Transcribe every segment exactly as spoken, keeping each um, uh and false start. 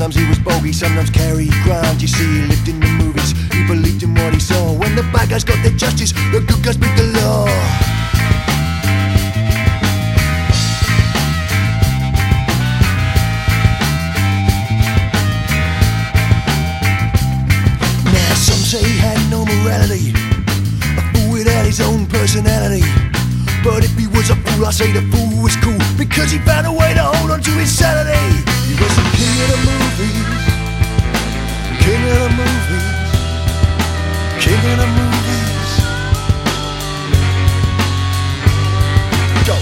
Sometimes he was bogey, sometimes Cary Grant. You see, he lived in the movies, he believed in what he saw. When the bad guys got their justice, the good guys break the law. Now some say he had no morality, a fool without his own personality. But if he was a fool, I say the fool was cool, because he found a way to hold on to his sanity. He was the king of the movies, king of the movies, king of the movies. Go.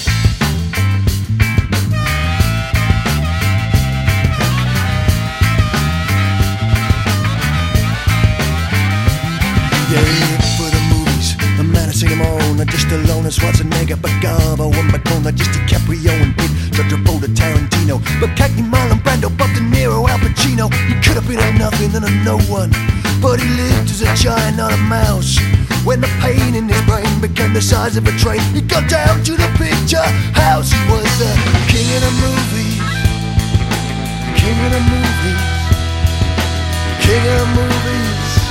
Yeah, for the movies, the man I seen them all. Not just alone as Schwarzenegger, but Garbo and Bacon, not just DiCaprio and Pitt, Travolta, Tarantino, but Cagney, Marlon Brando, Bob De Niro, Al Pacino. He could have been a nothing and a no one, but he lived as a giant, not a mouse. When the pain in his brain became the size of a train, he got down to the picture house. He was the king of the movies, king of the movies, king of the movies.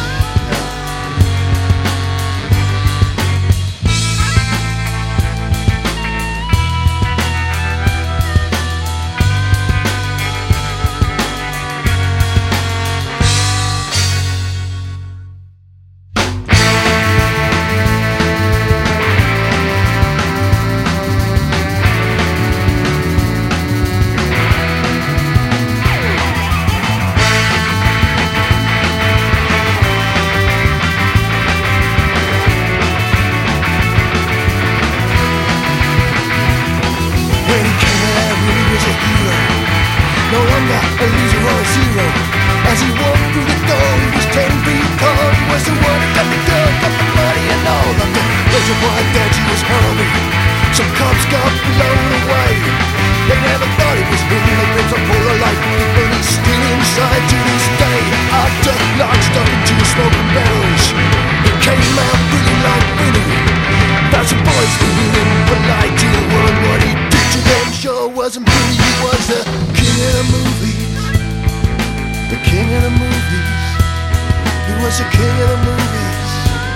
No longer a loser or a zero. As he walked through the door, he was ten feet tall. He was the one who got the girl, got the money and all of the reservoir that he was hurling. Some cops got blown away. They never thought it was him. They ripped up all the light, but he's still inside to this day. After locked stuck into smoking barrels, he came out feeling like Vinny. Found some boys doing him polite to the world. What he did to them sure wasn't pretty. He was the king of the movies, the king of the movies. He was the king of the movies.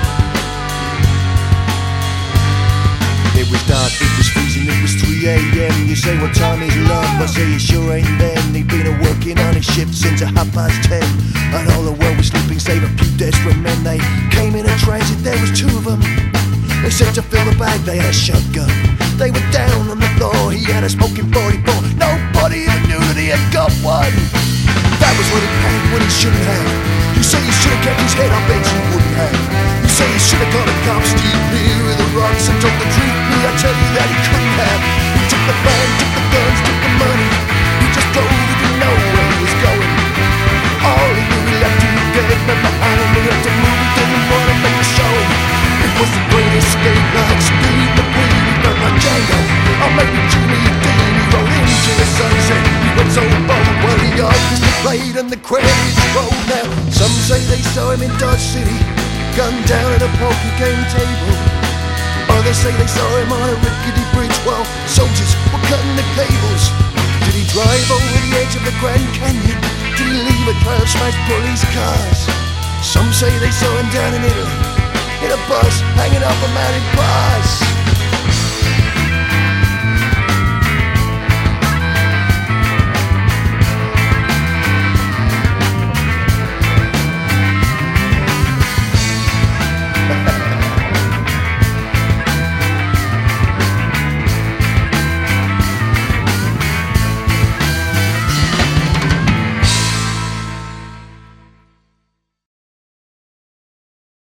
It was dark, it was freezing, it was three a m You say what time is love, I say it sure ain't then. He'd been a-working on his shift since a half past ten, and all the world was sleeping save a few desperate men. They came in a transit, there was two of them. They said to fill the bag, they had a shotgun. They were down on the floor, he had a smoking forty-four. Nobody even knew that he had got one. That was when he panicked when he shouldn't have. You say he should have kept his head up, bet you wouldn't have. You say he should have got a cops deep here with the rocks and told the truth. Me, I tell you that he couldn't have. He took the van, took the guns, took the money. He just drove, he didn't know where he was going. All he knew, he left him dead, but behind him he left a move. He didn't want to make a showing. It was the great escape, like Speed McQueen. He felt like Django, or maybe Jimmy Dean. He rode into the sunset, he went so bold. Well, the orchestra played and the credits rolled. Now, some say they saw him in Dodge City, gunned down at a poker game table. Others say they saw him on a rickety bridge while soldiers were cutting the cables. Did he drive over the edge of the Grand Canyon? Did he leave a trail of smashed police cars? Some say they saw him down in Italy, in a bus hanging off a mountain pass.